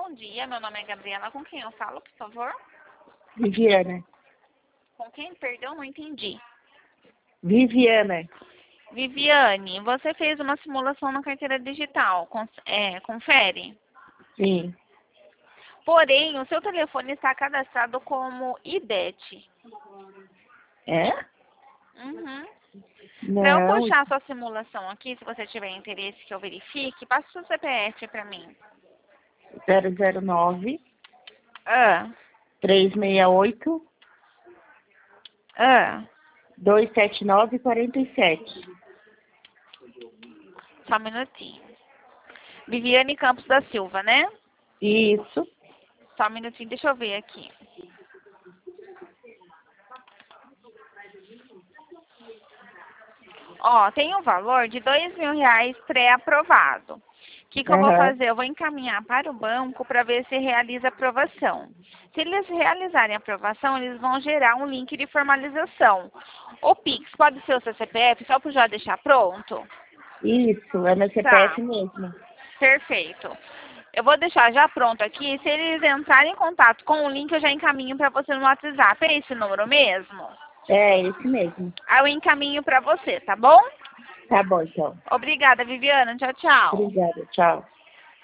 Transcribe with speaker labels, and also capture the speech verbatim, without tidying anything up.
Speaker 1: bom dia. Meu nome é Gabriela. Com quem eu falo, por favor?
Speaker 2: Viviana.
Speaker 1: Com quem? Perdão, não entendi.
Speaker 2: Viviana.
Speaker 1: Viviane, você fez uma simulação na carteira digital. Con- é, confere?
Speaker 2: Sim.
Speaker 1: Porém, o seu telefone está cadastrado como IDET.
Speaker 2: É?
Speaker 1: Uhum. Para eu
Speaker 2: Não.
Speaker 1: puxar a sua simulação aqui, se você tiver interesse que eu verifique, passa o seu C P F para mim.
Speaker 2: zero zero nove,
Speaker 1: Ah,
Speaker 2: três seis oito,
Speaker 1: ah.
Speaker 2: dois sete nove, quatro sete.
Speaker 1: Só um minutinho. Viviane Campos da Silva, né?
Speaker 2: Isso.
Speaker 1: Só um minutinho, deixa eu ver aqui. Ó, tem um valor de dois mil reais pré-aprovado. O que, que eu vou
Speaker 2: Aham.
Speaker 1: fazer? Eu vou encaminhar para o banco para ver se realiza a aprovação. Se eles realizarem a aprovação, eles vão gerar um link de formalização. O Pix pode ser o seu C P F, só para já deixar pronto?
Speaker 2: Isso, é meu
Speaker 1: Tá,
Speaker 2: C P F mesmo.
Speaker 1: perfeito. Eu vou deixar já pronto aqui. Se eles entrarem em contato com o link, eu já encaminho para você no WhatsApp. É esse número mesmo?
Speaker 2: É, esse mesmo.
Speaker 1: Aí eu encaminho para você, tá bom?
Speaker 2: Tá bom, então.
Speaker 1: Obrigada, Viviana. Tchau, tchau.
Speaker 2: Obrigada, tchau.